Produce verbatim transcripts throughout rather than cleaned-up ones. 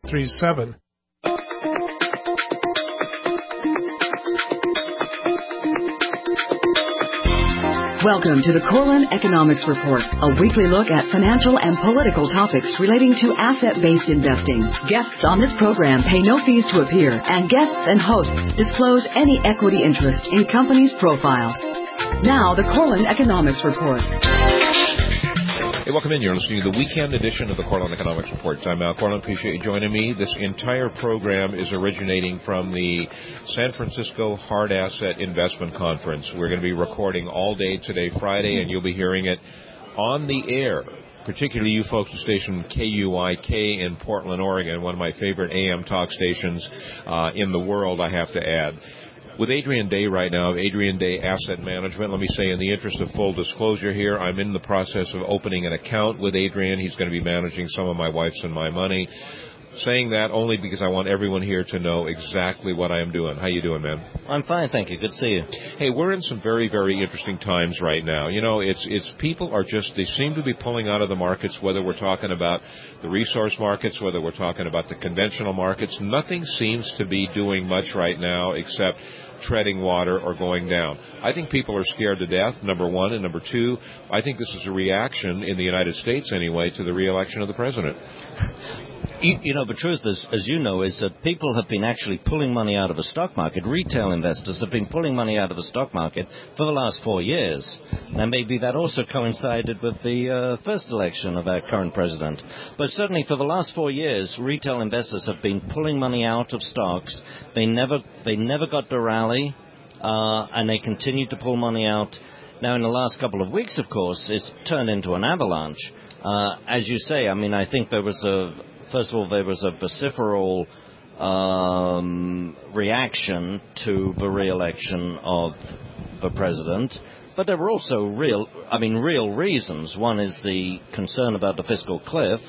three seven. Welcome to the Corlin Economics Report, a weekly look at financial and political topics relating to asset-based investing. Guests on this program pay no fees to appear, and guests and hosts disclose any equity interest in companies' profiles. Now, the Corlin Economics Report. Hey, welcome in. You're listening to the weekend edition of the Corlin Economics Report. I'm Al Corlin. Appreciate you joining me. This entire program is originating from the San Francisco Hard Asset Investment Conference. We're going to be recording all day today, Friday, and you'll be hearing it on the air, particularly you folks who station K U I K in Portland, Oregon, one of my favorite A M talk stations uh, in the world, I have to add. With Adrian Day right now, of Adrian Day Asset Management, let me say in the interest of full disclosure here, I'm in the process of opening an account with Adrian. He's going to be managing some of my wife's and my money. Saying that only because I want everyone here to know exactly what I am doing. How you doing, man? I'm fine, thank you. Good to see you. Hey, we're in some very, very interesting times right now. You know, it's it's people are just, they seem to be pulling out of the markets, whether we're talking about the resource markets, whether we're talking about the conventional markets. Nothing seems to be doing much right now except treading water or going down. I think people are scared to death, number one. And number two, I think this is a reaction, in the United States anyway, to the re-election of the president. You, you know, the truth is, as you know, is that people have been actually pulling money out of the stock market. Retail investors have been pulling money out of the stock market for the last four years. Now, maybe that also coincided with the uh, first election of our current president. But certainly for the last four years, retail investors have been pulling money out of stocks. They never, they never got to rally, uh, and they continued to pull money out. Now, in the last couple of weeks, of course, it's turned into an avalanche. Uh, as you say, I mean, I think there was a... First of all, there was a vociferal um, reaction to the re-election of the president, but there were also real, I mean, real reasons. One is the concern about the fiscal cliff,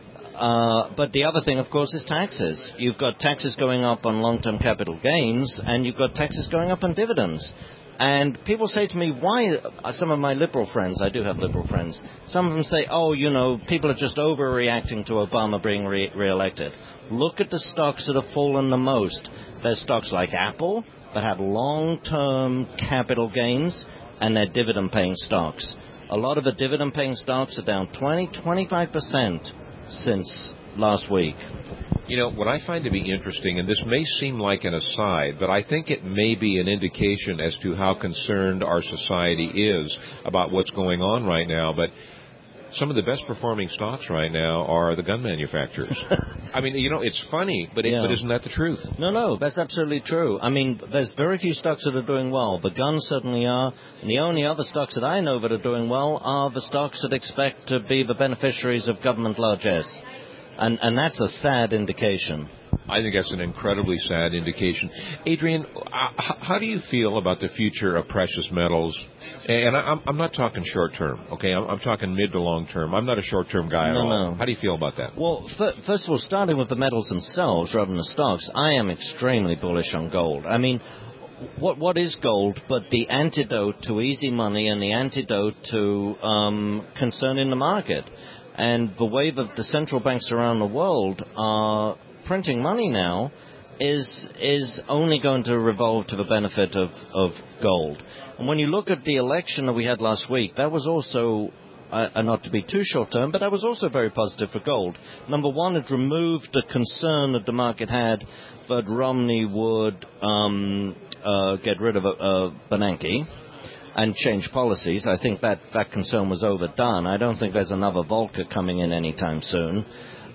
uh, but the other thing, of course, is taxes. You've got taxes going up on long-term capital gains, and you've got taxes going up on dividends. And people say to me, why, some of my liberal friends, I do have liberal friends, some of them say, oh, you know, people are just overreacting to Obama being re- re-elected. Look at the stocks that have fallen the most. There's stocks like Apple that have long-term capital gains, and they're dividend-paying stocks. A lot of the dividend-paying stocks are down twenty, twenty-five percent since last week. You know, what I find to be interesting, and this may seem like an aside, but I think it may be an indication as to how concerned our society is about what's going on right now, but some of the best performing stocks right now are the gun manufacturers. I mean, you know, it's funny, but, it, yeah. but isn't that the truth? No, no, that's absolutely true. I mean, there's very few stocks that are doing well. The guns certainly are, and the only other stocks that I know that are doing well are the stocks that expect to be the beneficiaries of government largesse. And, and that's a sad indication. I think that's an incredibly sad indication. Adrian, how do you feel about the future of precious metals? And I'm, I'm not talking short term, okay? I'm, I'm talking mid to long term. I'm not a short term guy at no, all. No. How do you feel about that? Well, f- first of all, starting with the metals themselves rather than the stocks, I am extremely bullish on gold. I mean, what what is gold but the antidote to easy money and the antidote to um, concern in the market? And the way that the central banks around the world are printing money now is is only going to revolve to the benefit of, of gold. And when you look at the election that we had last week, that was also, uh, not to be too short-term, but that was also very positive for gold. Number one, it removed the concern that the market had that Romney would um, uh, get rid of uh, Bernanke and change policies. I think that, that concern was overdone. I don't think there's another Volcker coming in anytime soon.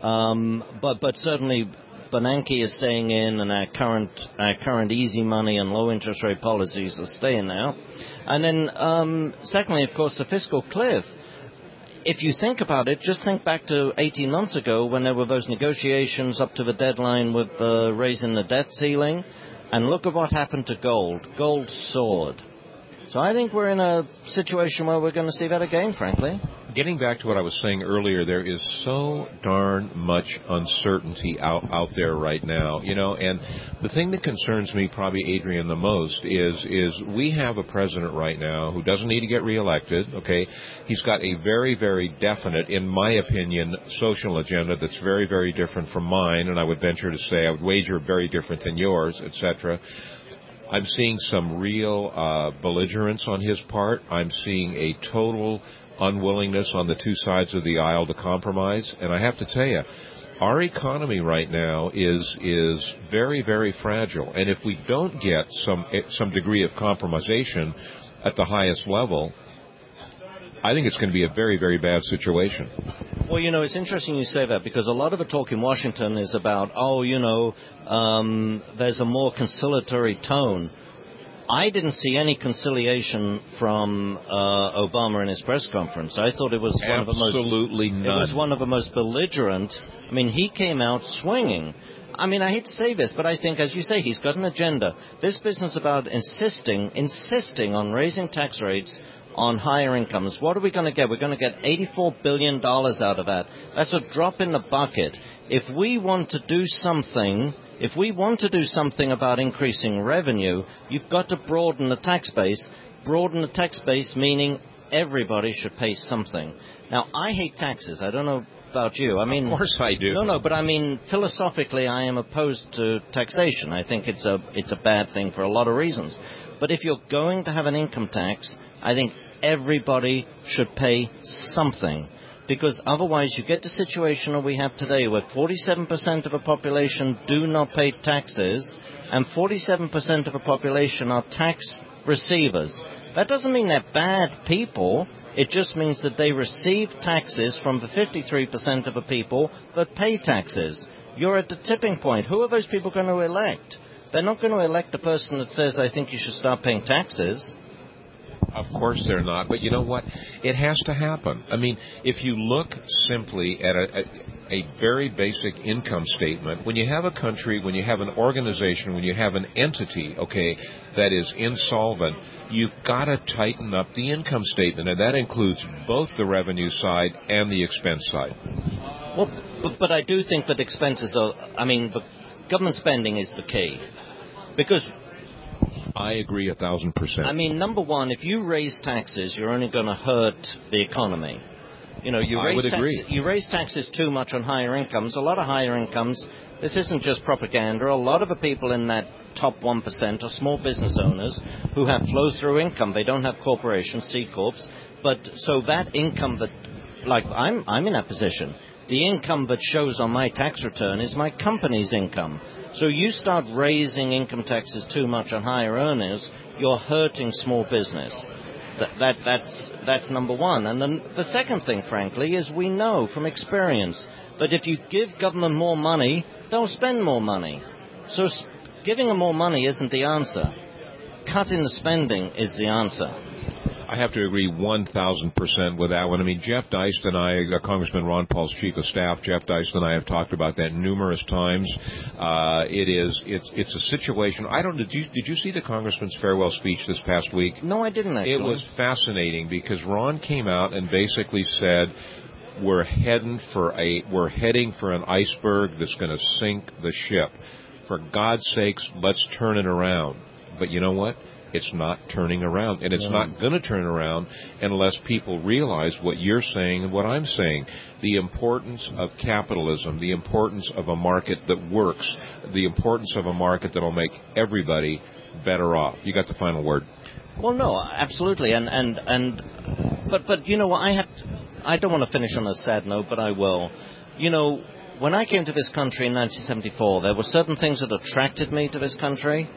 Um, but but certainly Bernanke is staying in, and our current our current easy money and low interest rate policies are staying now. And then um, secondly, of course, the fiscal cliff. If you think about it, just think back to eighteen months ago when there were those negotiations up to the deadline with uh, raising the debt ceiling, and look at what happened to gold. Gold soared. So I think we're in a situation where we're going to see that again, frankly. Getting back to what I was saying earlier, there is so darn much uncertainty out, out there right now, you know, and the thing that concerns me probably, Adrian, the most is is we have a president right now who doesn't need to get reelected, okay? He's got a very, very definite, in my opinion, social agenda that's very, very different from mine, and I would venture to say, I would wager very different than yours, et cetera. I'm seeing some real uh, belligerence on his part. I'm seeing a total unwillingness on the two sides of the aisle to compromise. And I have to tell you, our economy right now is is very, very fragile. And if we don't get some some degree of compromisation at the highest level, I think it's going to be a very, very bad situation. Well, you know, it's interesting you say that because a lot of the talk in Washington is about, oh, you know, um, there's a more conciliatory tone. I didn't see any conciliation from uh, Obama in his press conference. I thought it was one of the most absolutely none. It was one of the most belligerent. I mean, he came out swinging. I mean, I hate to say this, but I think, as you say, he's got an agenda. This business about insisting, insisting on raising tax rates on higher incomes. What are we going to get? We're going to get eighty-four billion dollars out of that. That's a drop in the bucket. If we want to do something, if we want to do something about increasing revenue, you've got to broaden the tax base. Broaden the tax base meaning everybody should pay something. Now, I hate taxes. I don't know about you. I mean, of course I do. No, no, but I mean, philosophically, I am opposed to taxation. I think it's a it's a bad thing for a lot of reasons. But if you're going to have an income tax, I think everybody should pay something, because otherwise you get the situation that we have today where forty-seven percent of the population do not pay taxes and forty-seven percent of the population are tax receivers. That doesn't mean they're bad people. It just means that they receive taxes from the fifty-three percent of the people that pay taxes. You're at the tipping point. Who are those people going to elect? They're not going to elect a person that says, I think you should start paying taxes. Of course they're not, but you know what? It has to happen. I mean, if you look simply at a, a, a very basic income statement, when you have a country, when you have an organization, when you have an entity, okay, that is insolvent, you've got to tighten up the income statement, and that includes both the revenue side and the expense side. Well, but, but I do think that expenses are, I mean, the government spending is the key, because I agree a thousand percent. I mean, number one, if you raise taxes, you're only going to hurt the economy. You know, you I raise would taxes, agree. You raise taxes too much on higher incomes. A lot of higher incomes, this isn't just propaganda. A lot of the people in that top one percent are small business owners who have flow-through income. They don't have corporations, C corps. But so that income that, like, I'm, I'm in that position. The income that shows on my tax return is my company's income. So you start raising income taxes too much on higher earners, you're hurting small business. That, that, that's, that's number one. And then the second thing, frankly, is we know from experience that if you give government more money, they'll spend more money. So giving them more money isn't the answer. Cutting the spending is the answer. I have to agree one thousand percent with that one. I mean, Jeff Deist and I, uh, Congressman Ron Paul's chief of staff, Jeff Deist and I have talked about that numerous times. Uh, it is, it's, it's a situation. I don't, did you, did you see the Congressman's farewell speech this past week? No, I didn't actually. It was fascinating because Ron came out and basically said, we're heading for a, we're heading for an iceberg that's going to sink the ship. For God's sakes, let's turn it around. But you know what? It's not turning around, and it's no. not going to turn around unless people realize what you're saying and what I'm saying. The importance of capitalism, the importance of a market that works, the importance of a market that will make everybody better off. You got the final word. Well, no, absolutely, and and and, but but you know what? I have, to, I don't want to finish on a sad note, but I will. You know, when I came to this country in nineteen seventy-four, there were certain things that attracted me to this country.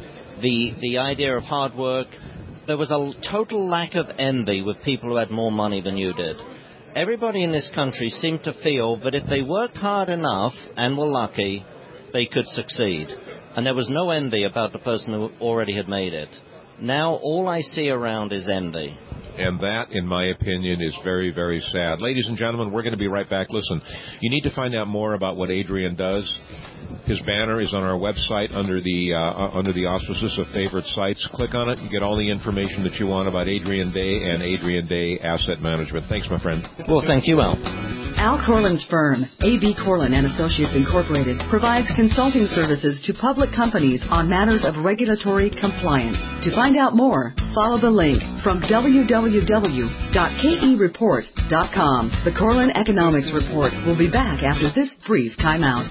The the idea of hard work. There was a total lack of envy with people who had more money than you did. Everybody in this country seemed to feel that if they worked hard enough and were lucky, they could succeed. And there was no envy about the person who already had made it. Now all I see around is envy. And that, in my opinion, is very, very sad. Ladies and gentlemen, we're going to be right back. Listen, you need to find out more about what Adrian does. His banner is on our website under the uh, under the auspices of favorite sites. Click on it. You get all the information that you want about Adrian Day and Adrian Day Asset Management. Thanks, my friend. Well, thank you, Al. Al Corlin's firm, A B Corlin and Associates Incorporated, provides consulting services to public companies on matters of regulatory compliance. To find out more, follow the link from w w w dot k e report dot com. The Corlin Economics Report will be back after this brief timeout.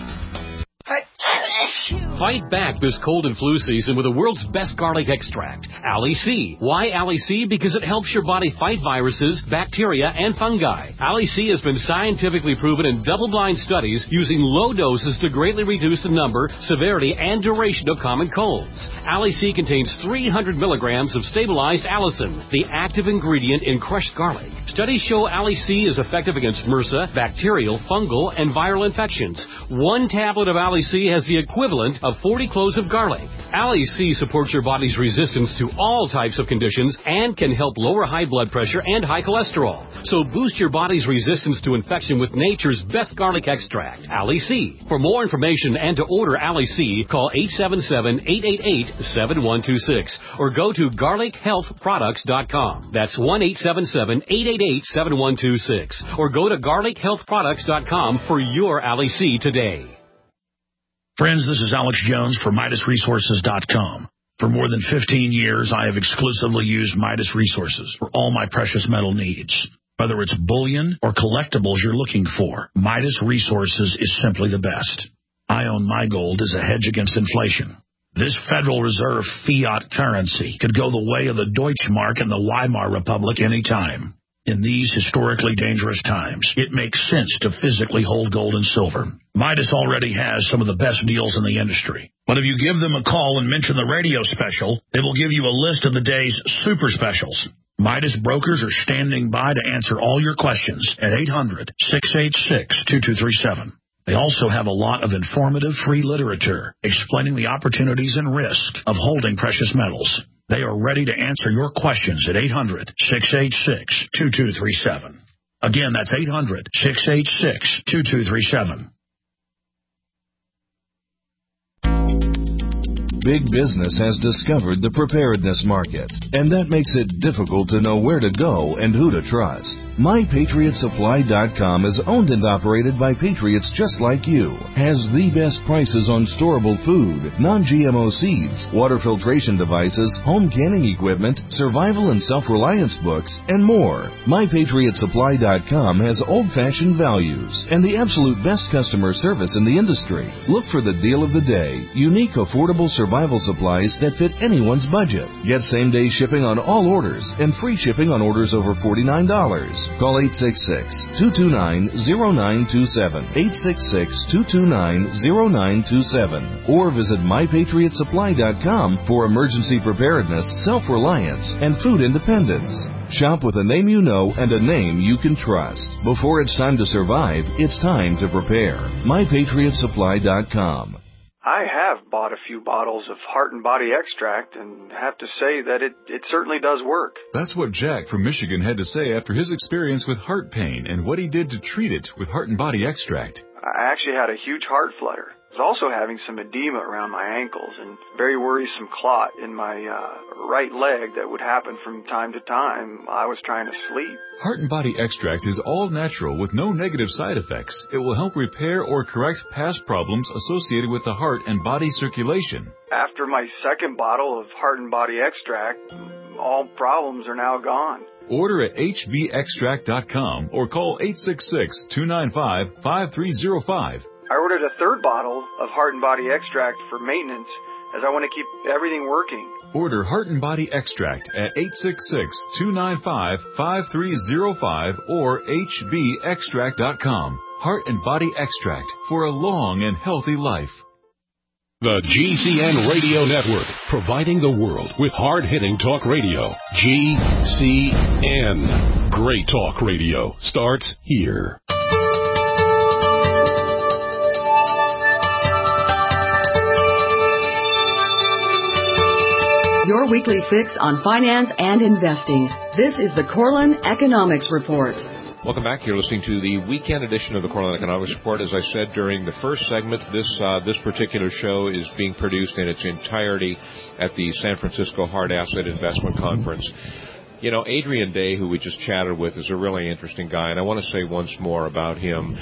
Fight back this cold and flu season with the world's best garlic extract, Ali C. Why Ali C? Because it helps your body fight viruses, bacteria, and fungi. Ali C has been scientifically proven in double-blind studies using low doses to greatly reduce the number, severity, and duration of common colds. Ali C contains three hundred milligrams of stabilized allicin, the active ingredient in crushed garlic. Studies show Ali C is effective against MRSA, bacterial, fungal, and viral infections. One tablet of Ali C has the equivalent of forty cloves of garlic. Ali C supports your body's resistance to all types of conditions and can help lower high blood pressure and high cholesterol. So boost your body's resistance to infection with nature's best garlic extract, Ali C. For more information and to order Ali C, call eight seven seven, eight eight eight, seven one two six or go to garlic health products dot com. That's one eight seven seven, eight eight eight, seven one two six or go to garlic health products dot com for your Ali C today. Friends, this is Alex Jones for Midas Resources dot com. For more than fifteen years, I have exclusively used Midas Resources for all my precious metal needs. Whether it's bullion or collectibles you're looking for, Midas Resources is simply the best. I own my gold as a hedge against inflation. This Federal Reserve fiat currency could go the way of the Deutschmark and the Weimar Republic any time. In these historically dangerous times, it makes sense to physically hold gold and silver. Midas already has some of the best deals in the industry. But if you give them a call and mention the radio special, they will give you a list of the day's super specials. Midas brokers are standing by to answer all your questions at eight hundred, six eight six, two two three seven. They also have a lot of informative free literature explaining the opportunities and risk of holding precious metals. They are ready to answer your questions at eight hundred, six eight six, two two three seven. Again, that's eight hundred, six eight six, two two three seven. Big business has discovered the preparedness market, and that makes it difficult to know where to go and who to trust. My Patriot Supply dot com is owned and operated by patriots just like you, has the best prices on storable food, non-G M O seeds, water filtration devices, home canning equipment, survival and self-reliance books, and more. My Patriot Supply dot com has old-fashioned values and the absolute best customer service in the industry. Look for the deal of the day, unique, affordable survival supplies that fit anyone's budget. Get same-day shipping on all orders and free shipping on orders over forty-nine dollars. Call eight six six, two two nine, zero nine two seven, eight six six, two two nine, zero nine two seven, or visit My Patriot Supply dot com for emergency preparedness, self-reliance, and food independence. Shop with a name you know and a name you can trust. Before it's time to survive, it's time to prepare. My Patriot Supply dot com. I have bought a few bottles of Heart and Body Extract and have to say that it, it certainly does work. That's what Jack from Michigan had to say after his experience with heart pain and what he did to treat it with Heart and Body Extract. I actually had a huge heart flutter. I was also having some edema around my ankles and very worrisome clot in my uh, right leg that would happen from time to time. I was trying to sleep. Heart and Body Extract is all natural with no negative side effects. It will help repair or correct past problems associated with the heart and body circulation. After my second bottle of Heart and Body Extract, all problems are now gone. Order at H B extract dot com or call eight six six, two nine five, five three zero five. I ordered a third bottle of Heart and Body Extract for maintenance as I want to keep everything working. Order Heart and Body Extract at eight six six, two nine five, five three zero five or H B extract dot com. Heart and Body Extract for a long and healthy life. The G C N Radio Network, providing the world with hard-hitting talk radio. G C N. Great talk radio starts here. Your weekly fix on finance and investing. This is the Corlin Economics Report. Welcome back. You're listening to the weekend edition of the Cornell Economics Report. As I said during the first segment, this uh, this particular show is being produced in its entirety at the San Francisco Hard Asset Investment Conference. You know, Adrian Day, who we just chatted with, is a really interesting guy, and I want to say once more about him.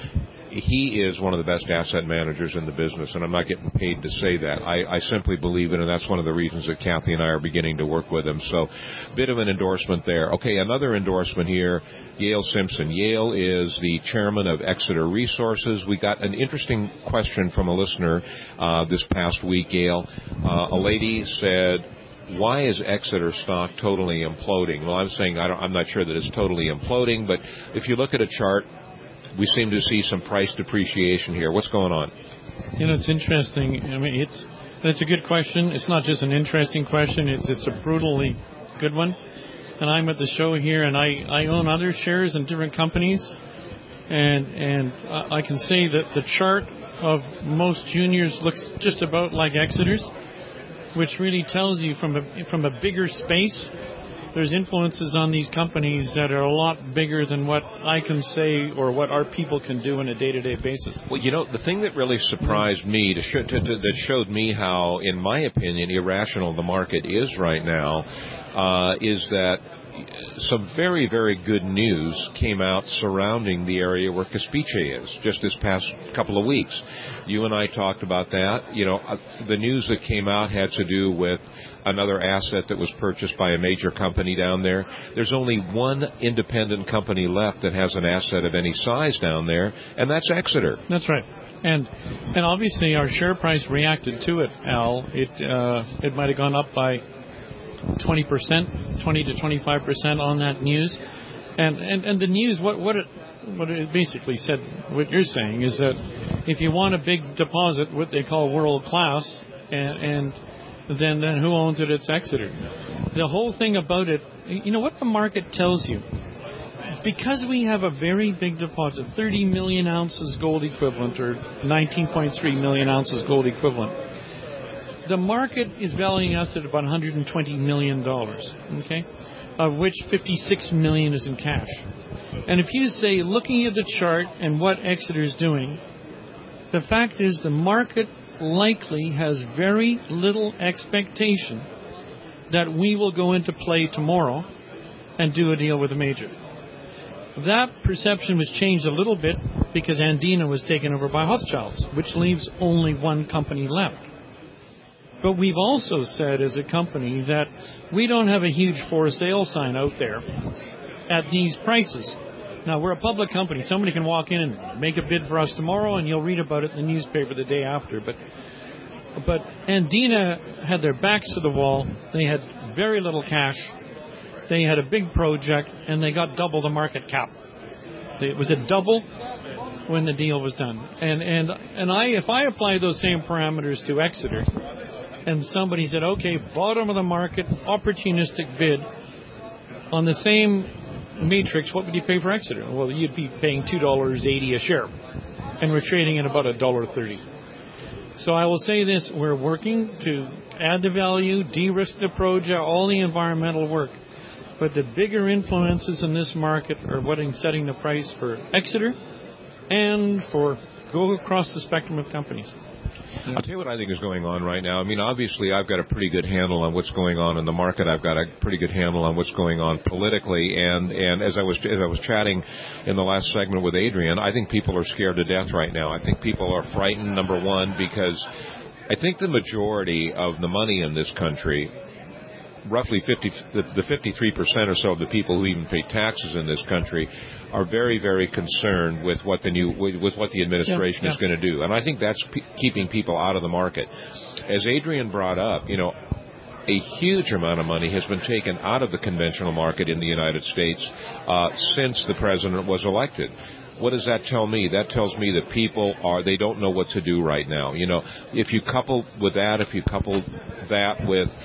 He is one of the best asset managers in the business, and I'm not getting paid to say that. I, I simply believe it, and that's one of the reasons that Kathy and I are beginning to work with him. So, bit of an endorsement there. Okay, another endorsement here, Yale Simpson. Yale is the chairman of Exeter Resources. We got an interesting question from a listener uh, this past week, Yale. Uh, a lady said, why is Exeter stock totally imploding? Well, I'm saying I don't, I'm not sure that it's totally imploding, but if you look at a chart, we seem to see some price depreciation here. What's going on? You know, it's interesting. I mean, it's it's a good question. It's not just an interesting question. It's it's a brutally good one. And I'm at the show here, and I, I own other shares in different companies. And and I can say that the chart of most juniors looks just about like Exeter's, which really tells you from a from a bigger space, there's influences on these companies that are a lot bigger than what I can say or what our people can do on a day-to-day basis. Well, you know, the thing that really surprised me, to show, to, to, that showed me how, in my opinion, irrational the market is right now, uh, is that some very, very good news came out surrounding the area where Caspice is just this past couple of weeks. You and I talked about that. You know, the news that came out had to do with another asset that was purchased by a major company down there. There's only one independent company left that has an asset of any size down there, and that's Exeter. That's right. And and obviously our share price reacted to it, Al. It uh, it might have gone up by twenty percent, twenty to twenty-five percent on that news. And, and, and the news, what, what it what it basically said, what you're saying, is that if you want a big deposit, what they call world class, and, and then then who owns it? It's Exeter. The whole thing about it, you know what the market tells you? Because we have a very big deposit, thirty million ounces gold equivalent, or nineteen point three million ounces gold equivalent, the market is valuing us at about one hundred twenty million dollars, okay, of which fifty-six million dollars is in cash. And if you say, looking at the chart and what Exeter is doing, the fact is the market likely has very little expectation that we will go into play tomorrow and do a deal with a major. That perception was changed a little bit because Andina was taken over by Hochschild's, which leaves only one company left. But we've also said as a company that we don't have a huge for sale sign out there at these prices. Now, we're a public company. Somebody can walk in and make a bid for us tomorrow, and you'll read about it in the newspaper the day after. But but Andina had their backs to the wall. They had very little cash. They had a big project, and they got double the market cap. It was a double when the deal was done. And and and I, if I apply those same parameters to Exeter, and somebody said, okay, bottom of the market, opportunistic bid on the same matrix, what would you pay for Exeter? Well, you'd be paying two dollars eighty a share, and we're trading at about one dollar thirty. So I will say this, we're working to add the value, de-risk the project, all the environmental work. But the bigger influences in this market are what is setting the price for Exeter and for go across the spectrum of companies. I'll tell you what I think is going on right now. I mean, obviously, I've got a pretty good handle on what's going on in the market. I've got a pretty good handle on what's going on politically. And, and as I was as I was chatting in the last segment with Adrian, I think people are scared to death right now. I think people are frightened, number one, because I think the majority of the money in this country, roughly fifty, the, the fifty-three percent or so of the people who even pay taxes in this country, are very, very concerned with what the new, with, with what the administration yeah, yeah. is going to do, and I think that's p- keeping people out of the market. As Adrian brought up, you know, a huge amount of money has been taken out of the conventional market in the United States uh, since the president was elected. What does that tell me? That tells me that people are, they don't know what to do right now. You know, if you couple with that, if you couple that with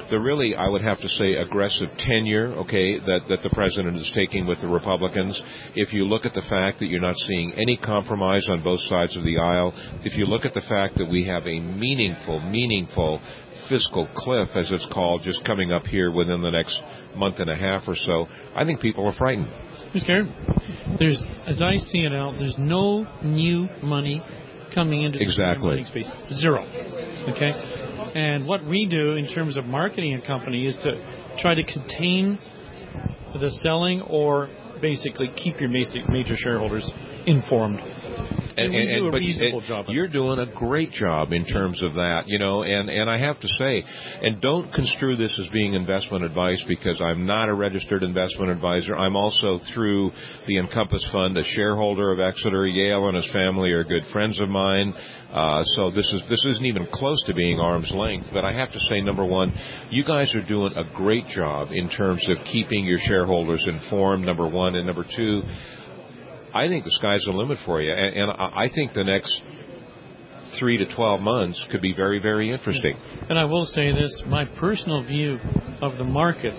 the really, I would have to say, aggressive tenure, okay, that, that the president is taking with the Republicans, if you look at the fact that you're not seeing any compromise on both sides of the aisle, if you look at the fact that we have a meaningful, meaningful fiscal cliff, as it's called, just coming up here within the next month and a half or so, I think people are frightened. They're scared. There's, as I see it out, there's no new money coming into the exactly. money space. Zero. Okay? And what we do in terms of marketing a company is to try to contain the selling or basically keep your basic major shareholders informed. And, and, and, but it, you're doing a great job in terms of that, you know, and, and I have to say, and don't construe this as being investment advice, because I'm not a registered investment advisor. I'm also, through the Encompass Fund, a shareholder of Exeter. Yale and his family are good friends of mine. Uh, so this is this isn't even close to being arm's length. But I have to say, number one, you guys are doing a great job in terms of keeping your shareholders informed, number one. And number two, I think the sky's the limit for you. And, and I think the next three to twelve months could be very, very interesting. And I will say this, my personal view of the market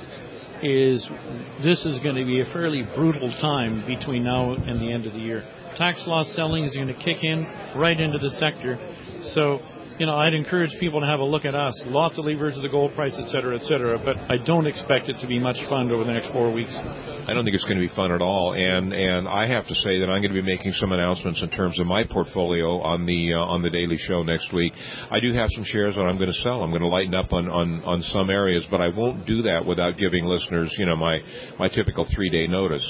is this is going to be a fairly brutal time between now and the end of the year. Tax loss selling is going to kick in right into the sector. So, you know, I'd encourage people to have a look at us. Lots of levers of the gold price, et cetera, et cetera. But I don't expect it to be much fun over the next four weeks. I don't think it's going to be fun at all. And and I have to say that I'm going to be making some announcements in terms of my portfolio on the uh, on the Daily Show next week. I do have some shares that I'm going to sell. I'm going to lighten up on, on, on some areas, but I won't do that without giving listeners, you know, my, my typical three-day notice.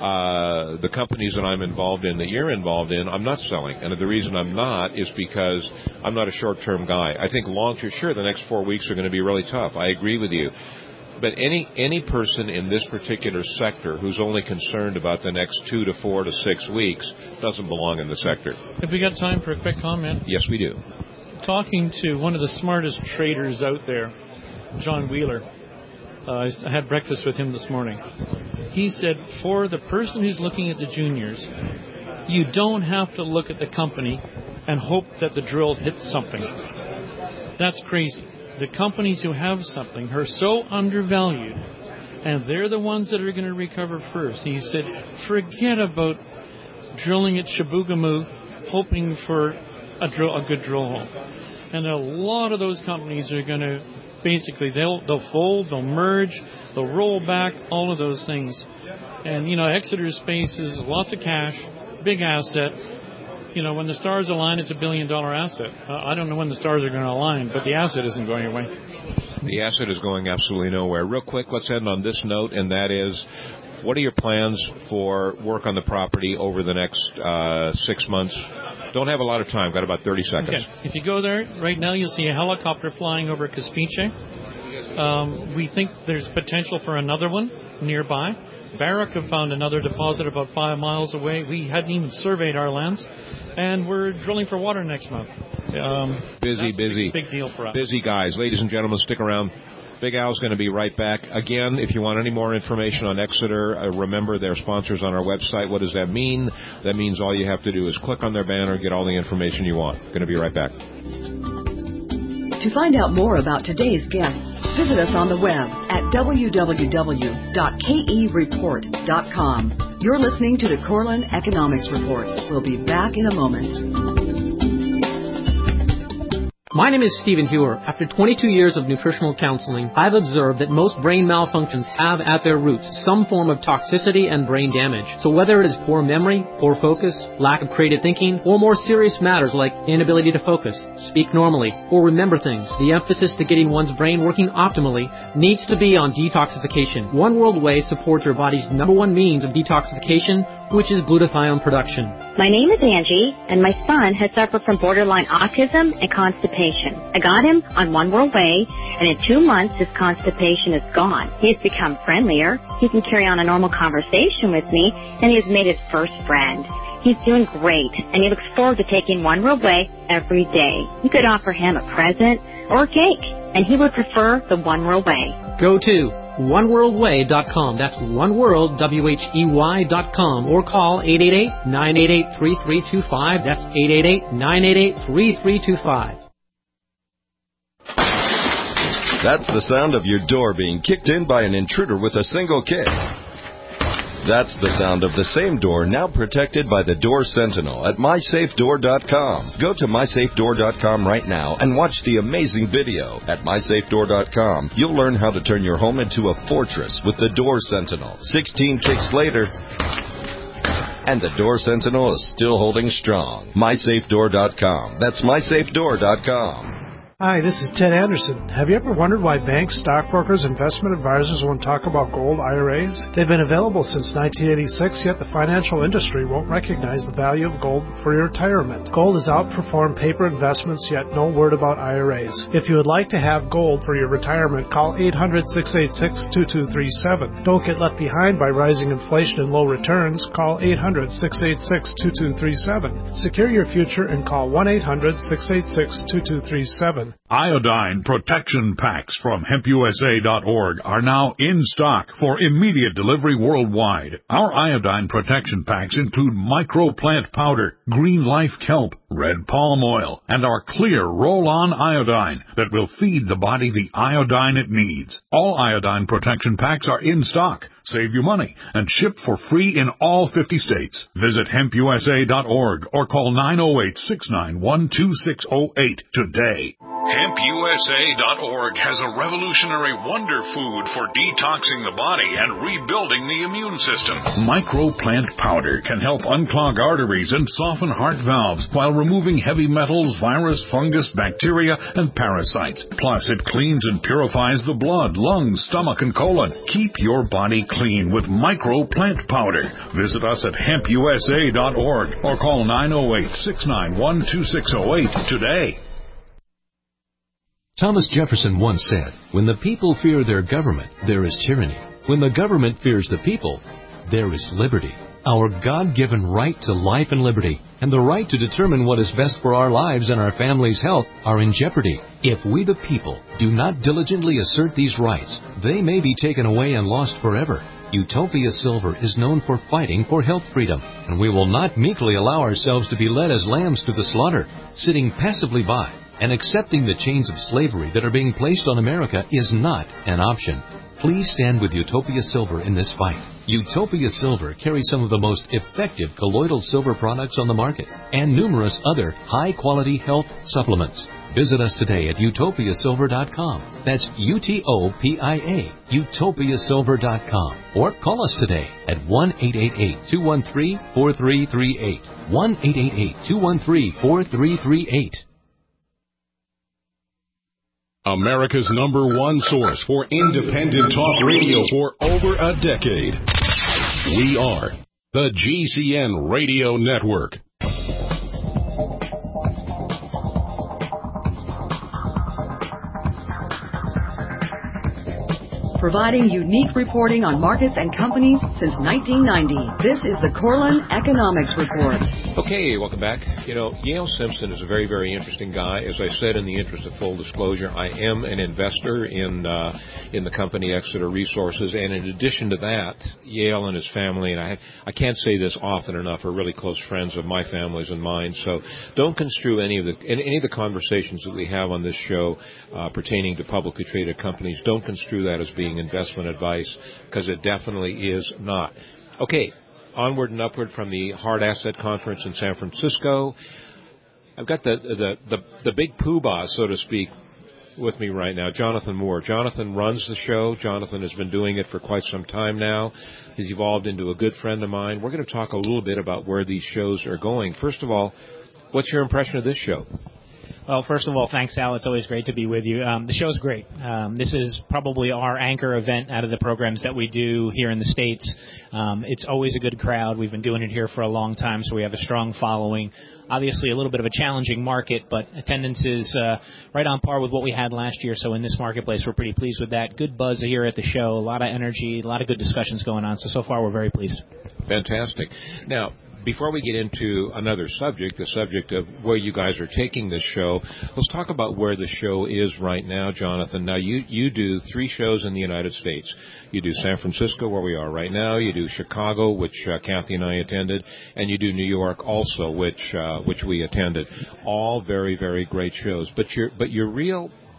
Uh, the companies that I'm involved in, that you're involved in, I'm not selling. And the reason I'm not is because I'm not a short term guy. I think long term, sure, the next four weeks are going to be really tough. I agree with you. But any any person in this particular sector who's only concerned about the next two to four to six weeks doesn't belong in the sector. Have we got time for a quick comment? Yes, we do. Talking to one of the smartest traders out there, John Wheeler, uh, I had breakfast with him this morning. He said, for the person who's looking at the juniors, you don't have to look at the company and hope that the drill hits something. That's crazy. The companies who have something are so undervalued, and they're the ones that are going to recover first. He said, forget about drilling at Chibougamau, hoping for a, drill, a good drill hole. And a lot of those companies are going to, basically, they'll, they'll fold, they'll merge, they'll roll back, all of those things. And, you know, Exeter Space is lots of cash, big asset. You know, when the stars align, it's a billion-dollar asset. Uh, I don't know when the stars are going to align, but the asset isn't going away. The asset is going absolutely nowhere. Real quick, let's end on this note, and that is, what are your plans for work on the property over the next uh, six months? Don't have a lot of time. Got about thirty seconds. Okay. If you go there, right now you'll see a helicopter flying over Caspiche. Um, we think there's potential for another one nearby. Barrick have found another deposit about five miles away. We hadn't even surveyed our lands, and we're drilling for water next month. Um, busy, busy. Big, big deal for us. Busy guys. Ladies and gentlemen, stick around. Big Al's going to be right back. Again, if you want any more information on Exeter, uh, remember they're sponsors on our website. What does that mean? That means all you have to do is click on their banner, get all the information you want. Going to be right back. To find out more about today's guests, visit us on the web at w w w dot k e report dot com. You're listening to the Corlin Economics Report. We'll be back in a moment. My name is Stephen Hewer. After twenty-two years of nutritional counseling, I've observed that most brain malfunctions have at their roots some form of toxicity and brain damage. So whether it is poor memory, poor focus, lack of creative thinking, or more serious matters like inability to focus, speak normally, or remember things, the emphasis to getting one's brain working optimally needs to be on detoxification. One World Whey supports your body's number one means of detoxification, which is glutathione production. My name is Angie, and my son has suffered from borderline autism and constipation. I got him on One World Whey, and in two months his constipation is gone. He has become friendlier, he can carry on a normal conversation with me, and he has made his first friend. He's doing great, and he looks forward to taking One World Whey every day. You could offer him a present or a cake, and he would prefer the One World Whey. Go to one world whey dot com. That's one world, W H E Y dot com. Or call eight eight eight, nine eight eight, three three two five. That's eight eight eight, nine eight eight, three three two five. That's the sound of your door being kicked in by an intruder with a single kick. That's the sound of the same door now protected by the Door Sentinel at my safe door dot com. Go to my safe door dot com right now and watch the amazing video. At my safe door dot com, you'll learn how to turn your home into a fortress with the Door Sentinel. sixteen kicks later, and the Door Sentinel is still holding strong. my safe door dot com. That's my safe door dot com. Hi, this is Ted Anderson. Have you ever wondered why banks, stockbrokers, investment advisors won't talk about gold I R As? They've been available since nineteen eighty-six, yet the financial industry won't recognize the value of gold for your retirement. Gold has outperformed paper investments, yet no word about I R As. If you would like to have gold for your retirement, call eight hundred, six eight six, two two three seven. Don't get left behind by rising inflation and low returns. Call eight hundred, six eight six, two two three seven. Secure your future and call one eight hundred, six eight six, two two three seven. Iodine protection packs from hemp U S A dot org are now in stock for immediate delivery worldwide. Our iodine protection packs include microplant powder, green life kelp, red palm oil, and our clear roll-on iodine that will feed the body the iodine it needs. All iodine protection packs are in stock. Save you money and ship for free in all fifty states. Visit hemp U S A dot org or call nine oh eight, six nine one, two six oh eight today. hemp U S A dot org has a revolutionary wonder food for detoxing the body and rebuilding the immune system. Microplant powder can help unclog arteries and soften heart valves while removing heavy metals, virus, fungus, bacteria, and parasites. Plus, it cleans and purifies the blood, lungs, stomach, and colon. Keep your body clean with microplant powder. Visit us at hemp U S A dot org or call nine oh eight, six nine one, two six oh eight today. Thomas Jefferson once said, "When the people fear their government, there is tyranny. When the government fears the people, there is liberty." Our God-given right to life and liberty and the right to determine what is best for our lives and our family's health are in jeopardy. If we the people do not diligently assert these rights, they may be taken away and lost forever. Utopia Silver is known for fighting for health freedom, and we will not meekly allow ourselves to be led as lambs to the slaughter. Sitting passively by and accepting the chains of slavery that are being placed on America is not an option. Please stand with Utopia Silver in this fight. Utopia Silver carries some of the most effective colloidal silver products on the market and numerous other high-quality health supplements. Visit us today at utopia silver dot com. That's U T O P I A, utopia silver dot com. Or call us today at one eight eight eight, two one three, four three three eight. one eight eight eight, two one three, four three three eight. America's number one source for independent talk radio for over a decade. We are the G C N Radio Network. Providing unique reporting on markets and companies since nineteen ninety. This is the Corlin Economics Report. Okay, welcome back. You know, Yale Simpson is a very, very interesting guy. As I said, in the interest of full disclosure, I am an investor in uh, in the company Exeter Resources, and in addition to that, Yale and his family, and I I can't say this often enough, are really close friends of my family's and mine. So don't construe any of the any of the conversations that we have on this show uh, pertaining to publicly traded companies. Don't construe that as being investment advice, because it definitely is not. Okay, onward and upward from the Hard Asset Conference in San Francisco. I've got the the the, the big poobah, so to speak, with me right now, Jonathan Moore. Jonathan runs the show. Jonathan has been doing it for quite some time now. He's evolved into a good friend of mine. We're going to talk a little bit about where these shows are going. First of all, what's your impression of this show? Well, first of all, thanks, Al. It's always great to be with you. Um, the show's great. Um, this is probably our anchor event out of the programs that we do here in the States. Um, it's always a good crowd. We've been doing it here for a long time, so we have a strong following. Obviously, a little bit of a challenging market, but attendance is uh, right on par with what we had last year. So in this marketplace, we're pretty pleased with that. Good buzz here at the show, a lot of energy, a lot of good discussions going on. So, so far, we're very pleased. Fantastic. Now, before we get into another subject, the subject of where you guys are taking this show, let's talk about where the show is right now, Jonathan. Now, you, you do three shows in the United States. You do San Francisco, where we are right now. You do Chicago, which uh, Kathy and I attended. And you do New York also, which uh, which we attended. All very, very great shows. But your, but your real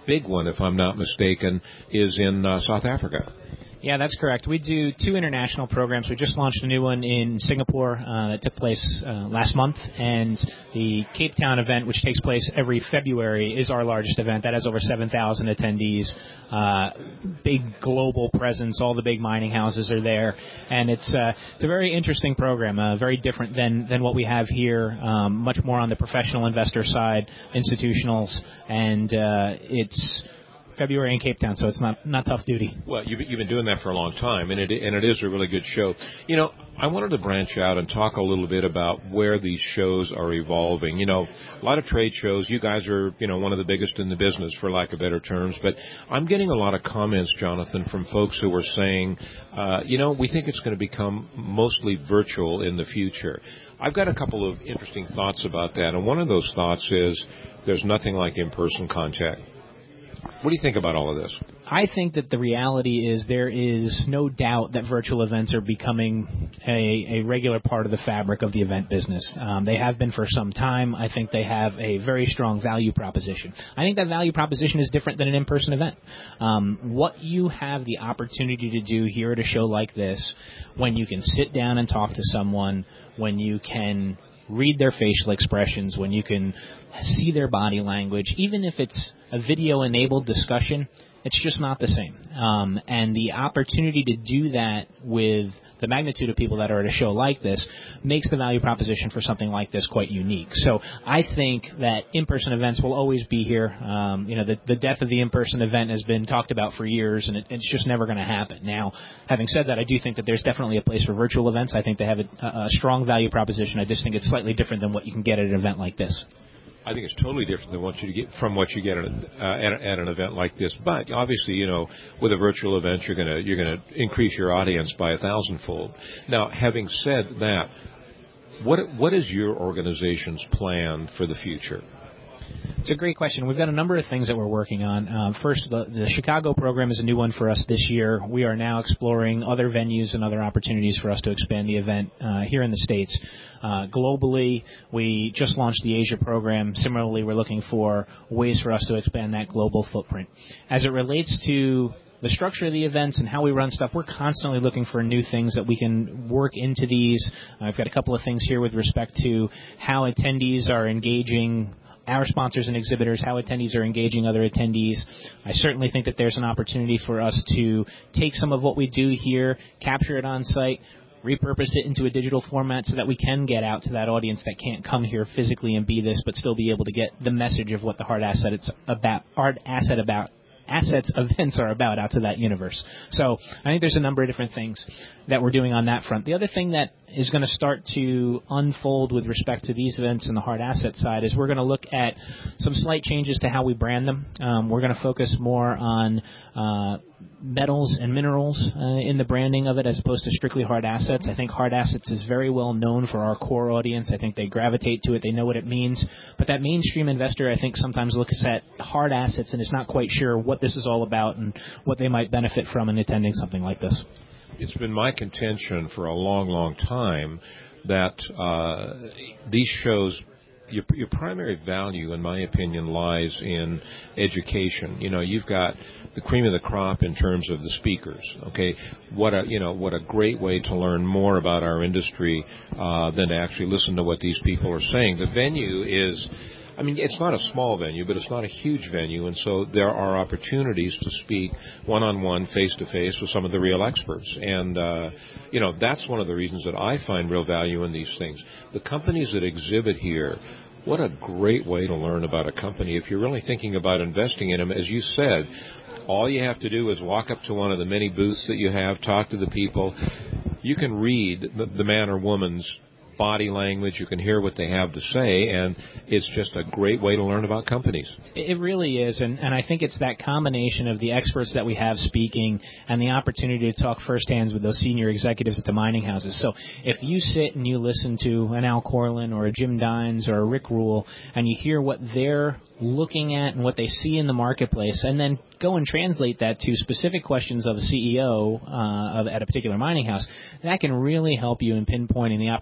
big one, if I'm not mistaken, is in uh, South Africa. Yeah, that's correct. We do two international programs. We just launched a new one in Singapore uh, that took place uh, last month, and the Cape Town event, which takes place every February, is our largest event. That has over seven thousand attendees, uh, big global presence. All the big mining houses are there, and it's uh, it's a very interesting program, uh, very different than, than what we have here, um, much more on the professional investor side, institutionals, and uh, it's February in Cape Town, so it's not not tough duty. Well, you've, you've been doing that for a long time, and it and it is a really good show. You know, I wanted to branch out and talk a little bit about where these shows are evolving. You know, a lot of trade shows. You guys are, you know, one of the biggest in the business, for lack of better terms. But I'm getting a lot of comments, Jonathan, from folks who are saying, uh, you know, we think it's going to become mostly virtual in the future. I've got a couple of interesting thoughts about that, and one of those thoughts is there's nothing like in-person contact. What do you think about all of this? I think that the reality is there is no doubt that virtual events are becoming a, a regular part of the fabric of the event business. Um, they have been for some time. I think they have a very strong value proposition. I think that value proposition is different than an in-person event. Um, what you have the opportunity to do here at a show like this, when you can sit down and talk to someone, when you can read their facial expressions, when you can see their body language, even if it's a video-enabled discussion, it's just not the same. Um, and the opportunity to do that with the magnitude of people that are at a show like this makes the value proposition for something like this quite unique. So I think that in-person events will always be here. Um, you know, the, the death of the in-person event has been talked about for years, and it, it's just never going to happen. Now, having said that, I do think that there's definitely a place for virtual events. I think they have a, a strong value proposition. I just think it's slightly different than what you can get at an event like this. I think it's totally different than what you get from what you get at, uh, at, at an event like this. But obviously, you know, with a virtual event, you're gonna you're gonna increase your audience by a thousandfold. Now, having said that, what what is your organization's plan for the future? It's a great question. We've got a number of things that we're working on. Um, first, the, the Chicago program is a new one for us this year. We are now exploring other venues and other opportunities for us to expand the event uh, here in the States. Uh, globally, we just launched the Asia program. Similarly, we're looking for ways for us to expand that global footprint. As it relates to the structure of the events and how we run stuff, we're constantly looking for new things that we can work into these. I've got a couple of things here with respect to how attendees are engaging our sponsors and exhibitors, how attendees are engaging other attendees. I certainly think that there's an opportunity for us to take some of what we do here, capture it on site, repurpose it into a digital format so that we can get out to that audience that can't come here physically and be this, but still be able to get the message of what the hard asset it's about, hard asset about, assets events are about out to that universe. So I think there's a number of different things that we're doing on that front. The other thing that is going to start to unfold with respect to these events and the hard asset side is we're going to look at some slight changes to how we brand them. Um, we're going to focus more on uh, metals and minerals uh, in the branding of it as opposed to strictly hard assets. I think hard assets is very well known for our core audience. I think they gravitate to it. They know what it means. But that mainstream investor, I think, sometimes looks at hard assets and is not quite sure what this is all about and what they might benefit from in attending something like this. It's been my contention for a long, long time that uh, these shows, your, your primary value, in my opinion, lies in education. You know, you've got the cream of the crop in terms of the speakers. Okay, what a you know what a great way to learn more about our industry uh, than to actually listen to what these people are saying. The venue is. I mean, it's not a small venue, but it's not a huge venue, and so there are opportunities to speak one-on-one, face-to-face with some of the real experts. And, uh, you know, that's one of the reasons that I find real value in these things. The companies that exhibit here, what a great way to learn about a company. If you're really thinking about investing in them, as you said, all you have to do is walk up to one of the many booths that you have, talk to the people. You can read the man or woman's body language, you can hear what they have to say, and it's just a great way to learn about companies. It really is, and, and I think it's that combination of the experts that we have speaking and the opportunity to talk firsthand with those senior executives at the mining houses. So if you sit and you listen to an Al Corlin or a Jim Dines or a Rick Rule, and you hear what they're looking at and what they see in the marketplace, and then go and translate that to specific questions of a C E O uh, of, at a particular mining house, that can really help you in pinpointing the opportunities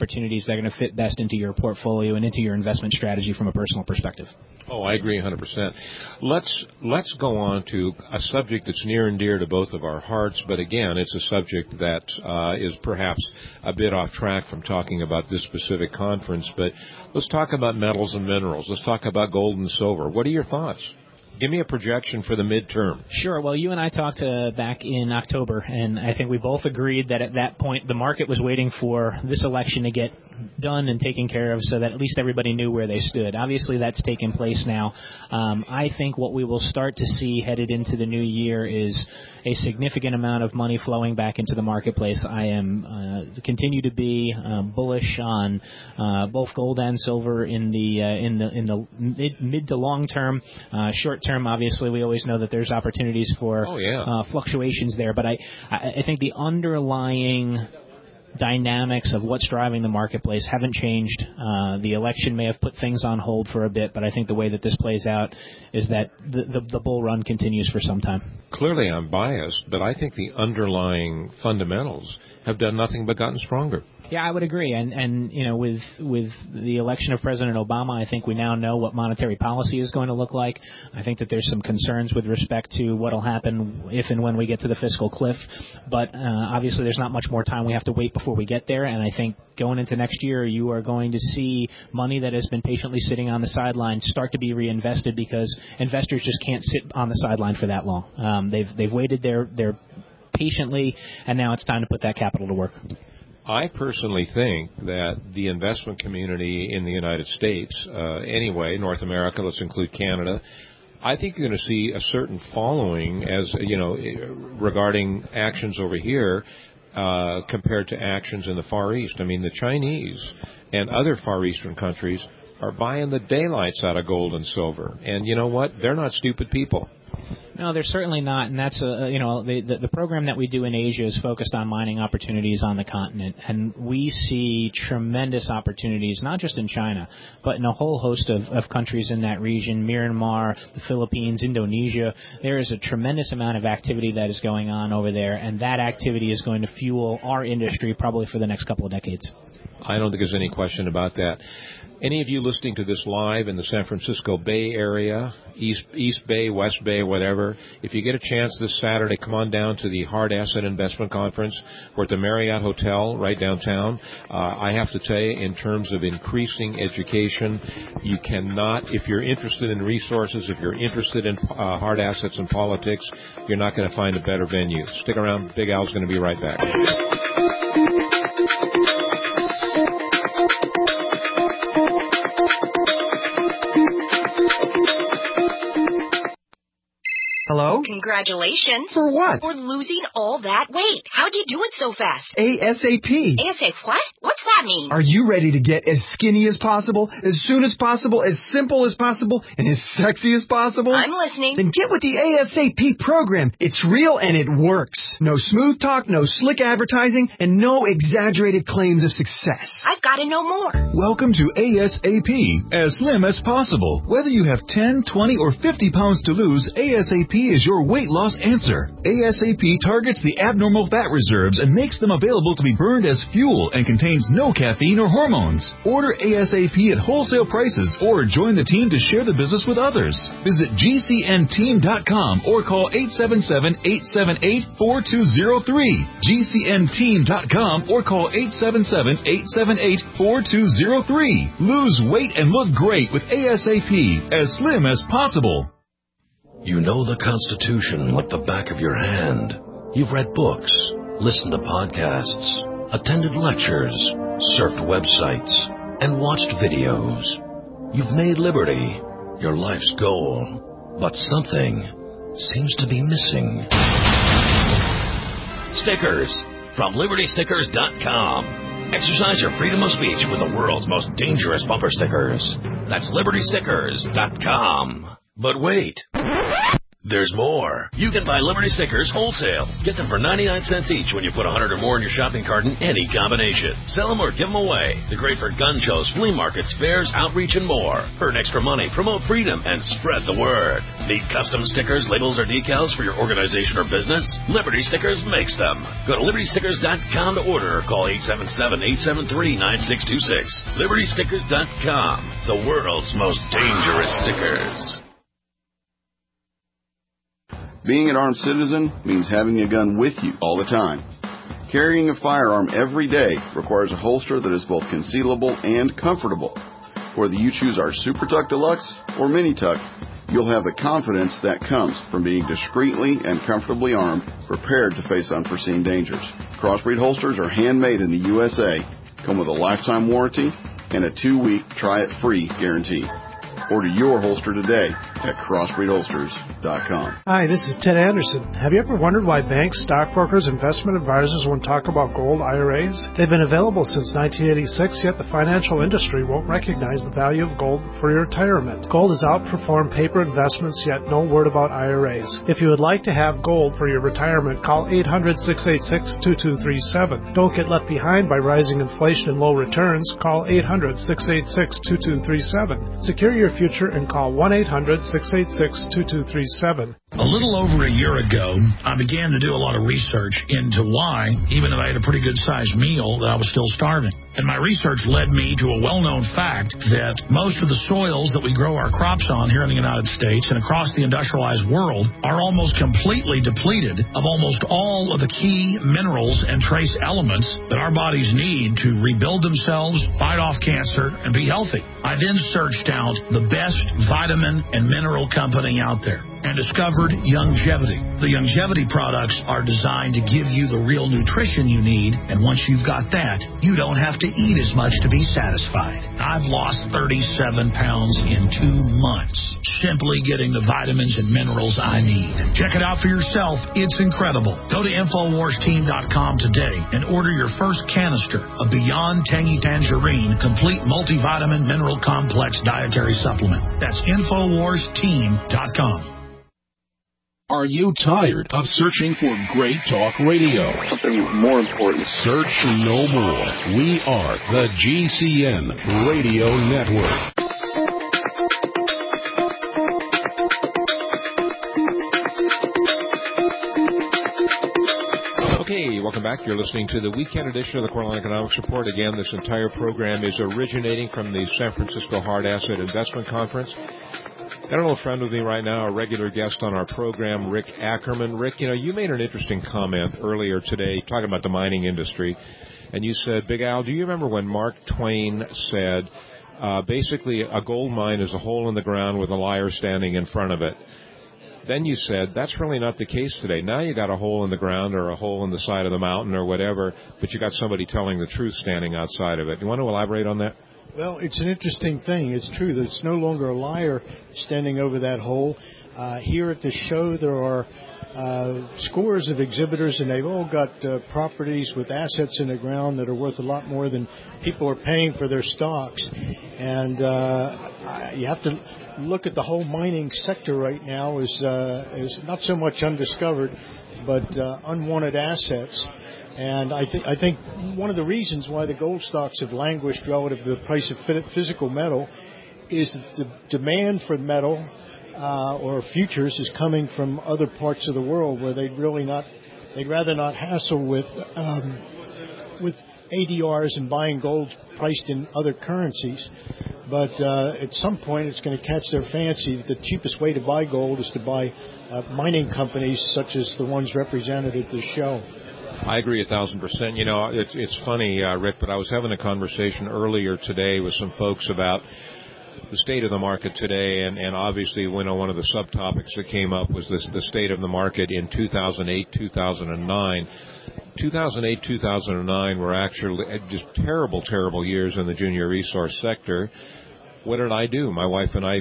opportunities that are going to fit best into your portfolio and into your investment strategy from a personal perspective. Oh, I agree one hundred percent. Let's let's go on to a subject that's near and dear to both of our hearts, but again, it's a subject that uh, is perhaps a bit off track from talking about this specific conference, but let's talk about metals and minerals. Let's talk about gold and silver. What are your thoughts? Give me a projection for the midterm. Sure. Well, you and I talked uh, back in October, and I think we both agreed that at that point the market was waiting for this election to get done and taken care of so that at least everybody knew where they stood. Obviously, that's taken place now. Um, I think what we will start to see headed into the new year is a significant amount of money flowing back into the marketplace. I am uh, continue to be uh, bullish on uh, both gold and silver in the uh, in the in the mid, mid to long term. Uh, short term, obviously, we always know that there's opportunities for oh, yeah. uh, fluctuations there. But I I think the underlying dynamics of what's driving the marketplace haven't changed. Uh, the election may have put things on hold for a bit, but I think the way that this plays out is that the, the, the bull run continues for some time. Clearly I'm biased, but I think the underlying fundamentals have done nothing but gotten stronger. Yeah, I would agree. And, and you know, with with the election of President Obama, I think we now know what monetary policy is going to look like. I think that there's some concerns with respect to what will happen if and when we get to the fiscal cliff. But uh, obviously there's not much more time. We have to wait before we get there. And I think going into next year, you are going to see money that has been patiently sitting on the sideline start to be reinvested because investors just can't sit on the sideline for that long. Um, they've they've waited there there patiently, and now it's time to put that capital to work. I personally think that the investment community in the United States, uh, anyway, North America, let's include Canada, I think you're going to see a certain following as, you know, regarding actions over here uh, compared to actions in the Far East. I mean, the Chinese and other Far Eastern countries are buying the daylights out of gold and silver. And you know what? They're not stupid people. No, they're certainly not, and that's a you know the, the the program that we do in Asia is focused on mining opportunities on the continent, and we see tremendous opportunities not just in China, but in a whole host of, of countries in that region, Myanmar, the Philippines, Indonesia. There is a tremendous amount of activity that is going on over there, and that activity is going to fuel our industry probably for the next couple of decades. I don't think there's any question about that. Any of you listening to this live in the San Francisco Bay Area, East East Bay, West Bay, whatever, if you get a chance this Saturday, come on down to the Hard Asset Investment Conference. We're at the Marriott Hotel right downtown. Uh, I have to tell you, in terms of increasing education, you cannot, if you're interested in resources, if you're interested in uh, hard assets and politics, you're not going to find a better venue. Stick around. Big Al's going to be right back. Hello? Congratulations. For what? For losing all that weight. How'd you do it so fast? ASAP. ASAP what? What's that mean? Are you ready to get as skinny as possible, as soon as possible, as simple as possible, and as sexy as possible? I'm listening. Then get with the ASAP program. It's real and it works. No smooth talk, no slick advertising, and no exaggerated claims of success. I've got to know more. Welcome to ASAP, as slim as possible. Whether you have ten, twenty, or fifty pounds to lose, ASAP is your weight loss answer. ASAP targets the abnormal fat reserves and makes them available to be burned as fuel and contains no caffeine or hormones. Order ASAP at wholesale prices or join the team to share the business with others. Visit G C N team dot com or call eight seven seven, eight seven eight, four two zero three. G C N team dot com or call eight seven seven, eight seven eight, four two zero three. Lose weight and look great with ASAP, as slim as possible. You know the Constitution like the back of your hand. You've read books, listened to podcasts, attended lectures, surfed websites, and watched videos. You've made liberty your life's goal, but something seems to be missing. Stickers from Liberty Stickers dot com. Exercise your freedom of speech with the world's most dangerous bumper stickers. That's Liberty Stickers dot com. But wait, There's more. You can buy Liberty stickers wholesale. Get them for ninety-nine cents each when you put one hundred or more in your shopping cart in any combination. Sell them or give them away. They're great for gun shows, flea markets, fairs, outreach, and more. Earn extra money, promote freedom, and spread the word. Need custom stickers, labels, or decals for your organization or business? Liberty Stickers makes them. Go to liberty stickers dot com to order or call eight seven seven, eight seven three, nine six two six. liberty stickers dot com, the world's most dangerous stickers. Being an armed citizen means having a gun with you all the time. Carrying a firearm every day requires a holster that is both concealable and comfortable. Whether you choose our Super Tuck Deluxe or Mini Tuck, you'll have the confidence that comes from being discreetly and comfortably armed, prepared to face unforeseen dangers. Crossbreed holsters are handmade in the U S A, come with a lifetime warranty, and a two-week try-it-free guarantee. Order your holster today at crossbreed holsters dot com. Hi, this is Ted Anderson. Have you ever wondered why banks, stockbrokers, investment advisors won't talk about gold I R As? They've been available since nineteen eighty-six, yet the financial industry won't recognize the value of gold for your retirement. Gold has outperformed paper investments, yet no word about I R As. If you would like to have gold for your retirement, call eight hundred, six eight six, two two three seven. Don't get left behind by rising inflation and low returns. Call eight hundred, six eight six, two two three seven. Secure your future and call one eight hundred, six eight six, two two three seven. A little over a year ago, I began to do a lot of research into why, even though I had a pretty good-sized meal, that I was still starving. And my research led me to a well-known fact that most of the soils that we grow our crops on here in the United States and across the industrialized world are almost completely depleted of almost all of the key minerals and trace elements that our bodies need to rebuild themselves, fight off cancer, and be healthy. I then searched out the best vitamin and mineral company out there and discovered Youngevity. The Youngevity products are designed to give you the real nutrition you need, and once you've got that, you don't have to eat as much to be satisfied. I've lost thirty-seven pounds in two months, simply getting the vitamins and minerals I need. Check it out for yourself. It's incredible. Go to infowars team dot com today and order your first canister of Beyond Tangy Tangerine Complete Multivitamin Mineral Complex Dietary Supplement. That's infowars team dot com. Are you tired of searching for great talk radio? Something more important. Search no more. We are the G C N Radio Network. Okay, welcome back. You're listening to the weekend edition of the Cornell Economics Report. Again, this entire program is originating from the San Francisco Hard Asset Investment Conference. Got an old friend with me right now, a regular guest on our program, Rick Ackerman. Rick, you know, you made an interesting comment earlier today talking about the mining industry, and you said, Big Al, do you remember when Mark Twain said, uh, basically a gold mine is a hole in the ground with a liar standing in front of it? Then you said, that's really not the case today. Now you got a hole in the ground or a hole in the side of the mountain or whatever, but you got somebody telling the truth standing outside of it. Do you want to elaborate on that? Well, it's an interesting thing. It's true that it's no longer a liar standing over that hole. Uh, here at the show, there are uh, scores of exhibitors, and they've all got uh, properties with assets in the ground that are worth a lot more than people are paying for their stocks. And uh, you have to look at the whole mining sector right now as, uh, as not so much undiscovered, but uh, unwanted assets. And I think I think one of the reasons why the gold stocks have languished relative to the price of physical metal is that the demand for metal uh, or futures is coming from other parts of the world where they'd really not they'd rather not hassle with um, with A D Rs and buying gold priced in other currencies. But uh, at some point, it's going to catch their fancy. The cheapest way to buy gold is to buy uh, mining companies such as the ones represented at this show. I agree a thousand percent. You know, it's it's funny, uh, Rick, but I was having a conversation earlier today with some folks about the state of the market today, and, and obviously, you know, one of the subtopics that came up was this, the state of the market in two thousand eight, two thousand nine. two thousand eight, two thousand nine were actually just terrible, terrible years in the junior resource sector. What did I do? My wife and I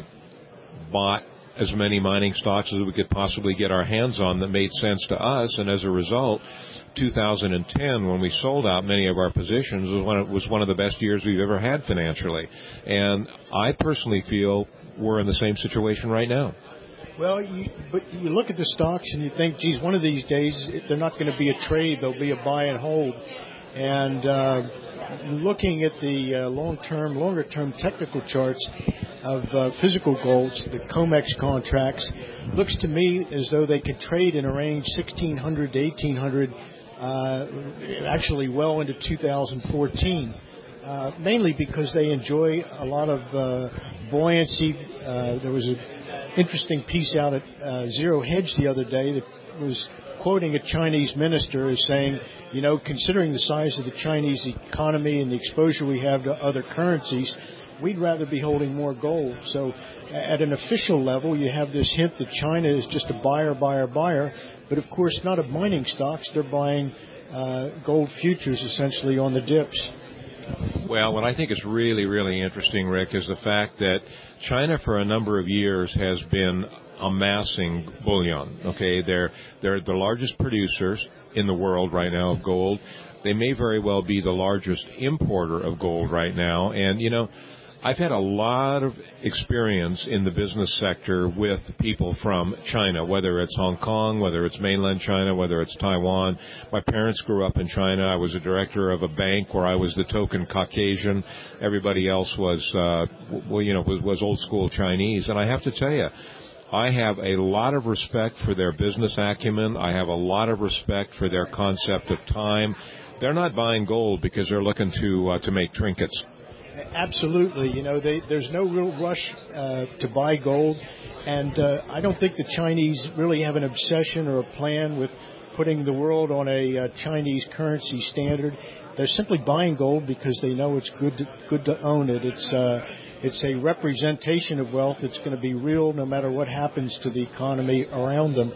bought as many mining stocks as we could possibly get our hands on that made sense to us, and as a result, two thousand ten, when we sold out many of our positions, was one of, was one of the best years we've ever had financially. And I personally feel we're in the same situation right now. Well, you, but you look at the stocks and you think, geez, one of these days they're not going to be a trade; they'll be a buy and hold. And uh, looking at the uh, long-term, longer-term technical charts of uh, physical golds, the COMEX contracts, looks to me as though they could trade in a range sixteen hundred to eighteen hundred, uh, actually well into two thousand fourteen, uh, mainly because they enjoy a lot of uh, buoyancy. Uh, there was an interesting piece out at uh, Zero Hedge the other day that was quoting a Chinese minister as saying, you know, considering the size of the Chinese economy and the exposure we have to other currencies, we'd rather be holding more gold. So at an official level, you have this hint that China is just a buyer, buyer, buyer. But, of course, not of mining stocks. They're buying uh, gold futures essentially on the dips. Well, what I think is really, really interesting, Rick, is the fact that China for a number of years has been amassing bullion. Okay, they're they're the largest producers in the world right now of gold. They may very well be the largest importer of gold right now. And, you know, I've had a lot of experience in the business sector with people from China, whether it's Hong Kong, whether it's mainland China, whether it's Taiwan. My parents grew up in China. I was a director of a bank where I was the token Caucasian. Everybody else was, uh, well, you know, was, was old school Chinese. And I have to tell you, I have a lot of respect for their business acumen. I have a lot of respect for their concept of time. They're not buying gold because they're looking to uh, to make trinkets. Absolutely. You know, they, there's no real rush uh, to buy gold. And uh, I don't think the Chinese really have an obsession or a plan with putting the world on a uh, Chinese currency standard. They're simply buying gold because they know it's good to, good to own it. It's uh, it's a representation of wealth that's going to be real no matter what happens to the economy around them.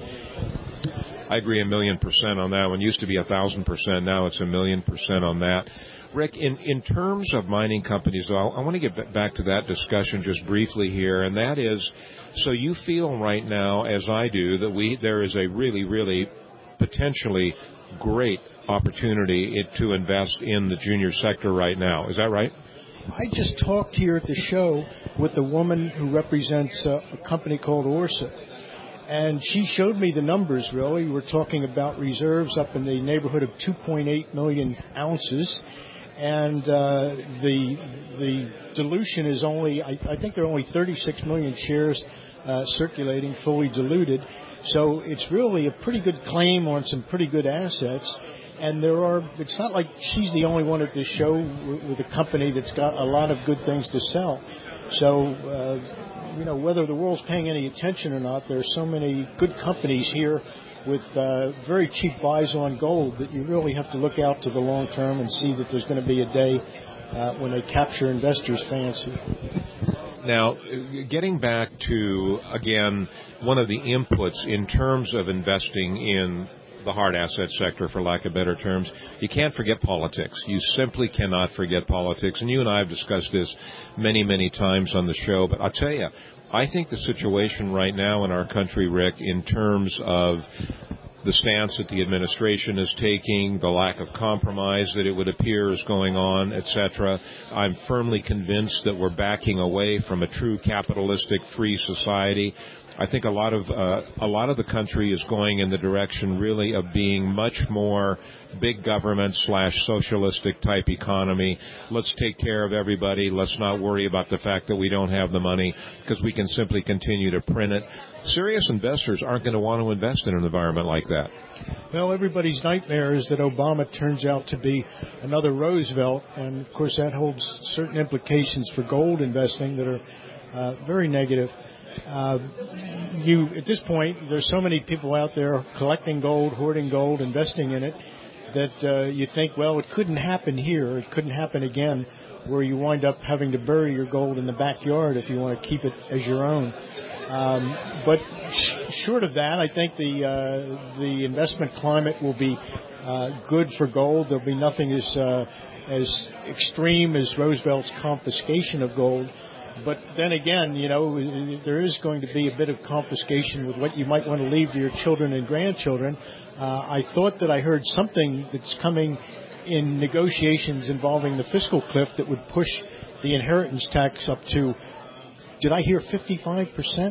I agree a million percent on that one. Used to be a thousand percent. Now it's a million percent on that. Rick, in, in terms of mining companies, though, I, I want to get back to that discussion just briefly here, and that is, so you feel right now, as I do, that we there is a really, really potentially great opportunity to invest in the junior sector right now. Is that right? I just talked here at the show with a woman who represents a, a company called Orsa, and she showed me the numbers, really. We're talking about reserves up in the neighborhood of two point eight million ounces, and uh, the the dilution is only, I, I think there are only thirty-six million shares uh, circulating, fully diluted. So it's really a pretty good claim on some pretty good assets. And there are, it's not like she's the only one at this show with a company that's got a lot of good things to sell. So, uh, you know, whether the world's paying any attention or not, there are so many good companies here with uh, very cheap buys on gold that you really have to look out to the long term and see that there's going to be a day uh, when they capture investors' fancy. Now, getting back to, again, one of the inputs in terms of investing in the hard asset sector, for lack of better terms, you can't forget politics. You simply cannot forget politics. And you and I have discussed this many, many times on the show. But I'll tell you, I think the situation right now in our country, Rick, in terms of the stance that the administration is taking, the lack of compromise that it would appear is going on, et cetera, I'm firmly convinced that we're backing away from a true capitalistic free society. I think a lot of uh, a lot of the country is going in the direction really of being much more big government slash socialistic type economy. Let's take care of everybody. Let's not worry about the fact that we don't have the money because we can simply continue to print it. Serious investors aren't going to want to invest in an environment like that. Well, everybody's nightmare is that Obama turns out to be another Roosevelt, and of course that holds certain implications for gold investing that are uh, very negative. Uh, you at this point, there's so many people out there collecting gold, hoarding gold, investing in it, that uh, you think, well, it couldn't happen here, it couldn't happen again, where you wind up having to bury your gold in the backyard if you want to keep it as your own. Um, but sh- short of that, I think the uh, the investment climate will be uh, good for gold. There'll be nothing as uh, as extreme as Roosevelt's confiscation of gold. But then again, you know, there is going to be a bit of confiscation with what you might want to leave to your children and grandchildren. Uh, I thought that I heard something that's coming in negotiations involving the fiscal cliff that would push the inheritance tax up to, did I hear fifty-five percent?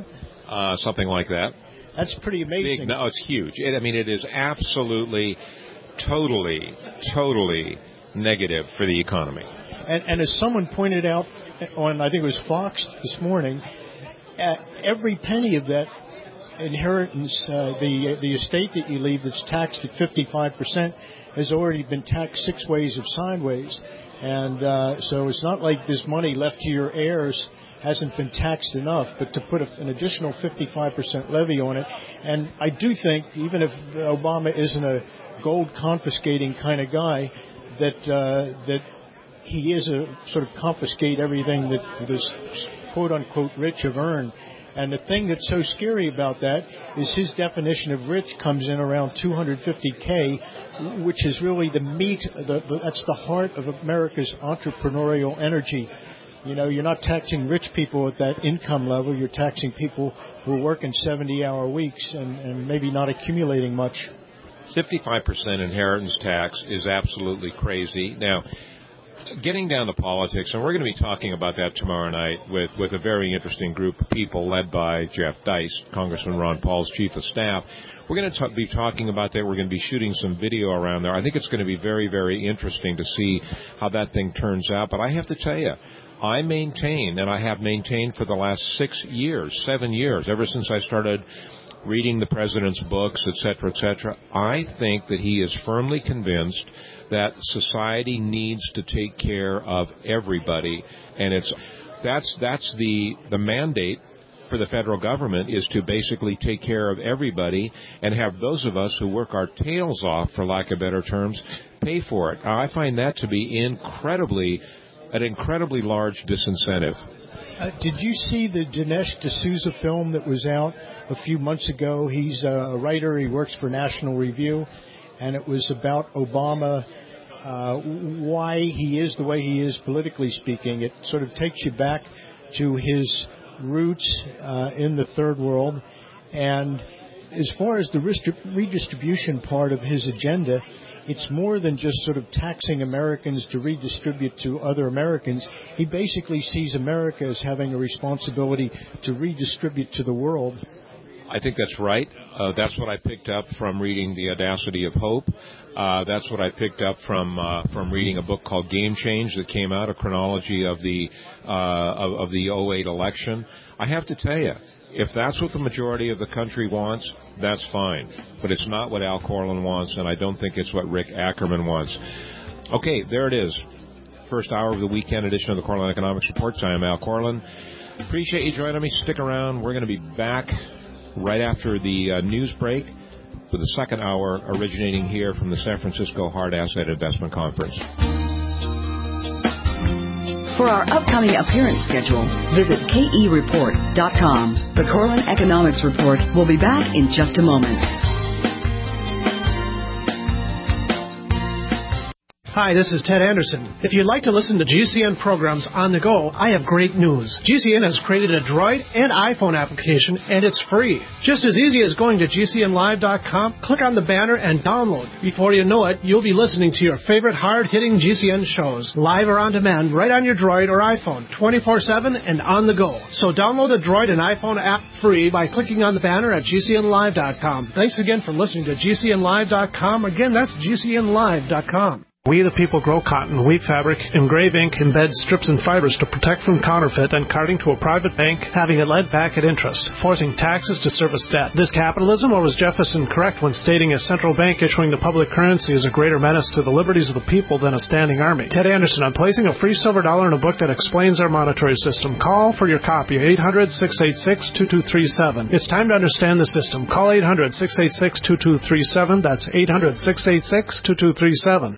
uh, something like that. That's pretty amazing. Big, no, it's huge. It, I mean, it is absolutely, totally, totally negative for the economy. And, and as someone pointed out on, I think it was Fox this morning, uh, every penny of that inheritance, uh, the the estate that you leave that's taxed at fifty-five percent, has already been taxed six ways of sideways. And uh, so it's not like this money left to your heirs hasn't been taxed enough, but to put a, an additional fifty-five percent levy on it. And I do think, even if Obama isn't a gold confiscating kind of guy, that uh, that he is a sort of confiscate everything that this quote-unquote rich have earned. And the thing that's so scary about that is his definition of rich comes in around two hundred fifty K, which is really the meat, the, the, that's the heart of America's entrepreneurial energy. You know, you're not taxing rich people at that income level. You're taxing people who are working seventy-hour weeks and, and maybe not accumulating much. fifty-five percent inheritance tax is absolutely crazy. Now, getting down to politics, and we're going to be talking about that tomorrow night with, with a very interesting group of people led by Jeff Deist, Congressman Ron Paul's chief of staff. We're going to t- be talking about that. We're going to be shooting some video around there. I think it's going to be very, very interesting to see how that thing turns out. But I have to tell you, I maintain, and I have maintained for the last six years, seven years, ever since I started reading the president's books, et cetera, et cetera, I think that he is firmly convinced that society needs to take care of everybody, and it's that's that's the the mandate for the federal government, is to basically take care of everybody and have those of us who work our tails off, for lack of better terms, pay for it. I find that to be incredibly an incredibly large disincentive. Uh, did you see the Dinesh D'Souza film that was out a few months ago? He's a writer. He works for National Review, and it was about Obama, uh, why he is the way he is politically speaking. It sort of takes you back to his roots uh, in the third world. And as far as the redistribution part of his agenda, it's more than just sort of taxing Americans to redistribute to other Americans. He basically sees America as having a responsibility to redistribute to the world. I think that's right. Uh, that's what I picked up from reading The Audacity of Hope. Uh, that's what I picked up from uh, from reading a book called Game Change that came out, a chronology of the uh, of, of the oh eight election. I have to tell you, if that's what the majority of the country wants, that's fine. But it's not what Al Corlin wants, and I don't think it's what Rick Ackerman wants. Okay, there it is. First hour of the weekend edition of the Corlin Economics Report. I am Al Corlin. Appreciate you joining me. Stick around. We're going to be back right after the uh, news break with the second hour originating here from the San Francisco Hard Asset Investment Conference. For our upcoming appearance schedule, visit K E report dot com. The Corlin Economics Report will be back in just a moment. Hi, this is Ted Anderson. If you'd like to listen to G C N programs on the go, I have great news. G C N has created a Droid and iPhone application, and it's free. Just as easy as going to G C N live dot com, click on the banner, and download. Before you know it, you'll be listening to your favorite hard-hitting G C N shows, live or on demand, right on your Droid or iPhone, twenty-four seven and on the go. So download the Droid and iPhone app free by clicking on the banner at G C N live dot com. Thanks again for listening to G C N live dot com. Again, that's G C N live dot com. We the people grow cotton, weave fabric, engrave ink, embed strips and fibers to protect from counterfeit and carting to a private bank, having it led back at interest, forcing taxes to service debt. This capitalism, or was Jefferson correct when stating a central bank issuing the public currency is a greater menace to the liberties of the people than a standing army? Ted Anderson, I'm placing a free silver dollar in a book that explains our monetary system. Call for your copy, eight hundred, six eight six, two two three seven. It's time to understand the system. Call eight hundred, six eight six, two two three seven. That's eight hundred, six eight six, two two three seven.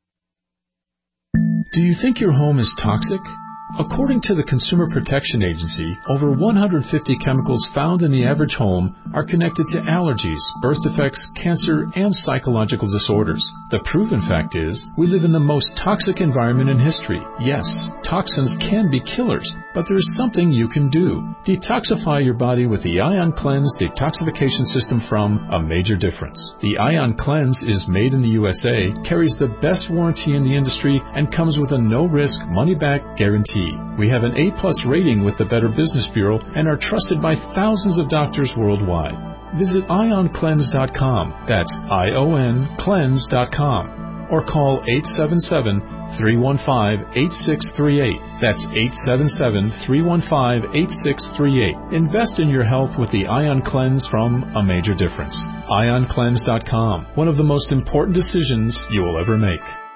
Do you think your home is toxic? According to the Consumer Protection Agency, over one hundred fifty chemicals found in the average home are connected to allergies, birth defects, cancer, and psychological disorders. The proven fact is, we live in the most toxic environment in history. Yes, toxins can be killers, but there's something you can do. Detoxify your body with the Ion Cleanse detoxification system from A Major Difference. The Ion Cleanse is made in the U S A, carries the best warranty in the industry, and comes with a no-risk, money-back guarantee. We have an A-plus rating with the Better Business Bureau and are trusted by thousands of doctors worldwide. Visit ion cleanse dot com. That's I O N cleanse dot com. Or call eight seven seven, three one five, eight six three eight. That's eight seven seven, three one five, eight six three eight. Invest in your health with the Ion Cleanse from A Major Difference. ion cleanse dot com. One of the most important decisions you will ever make.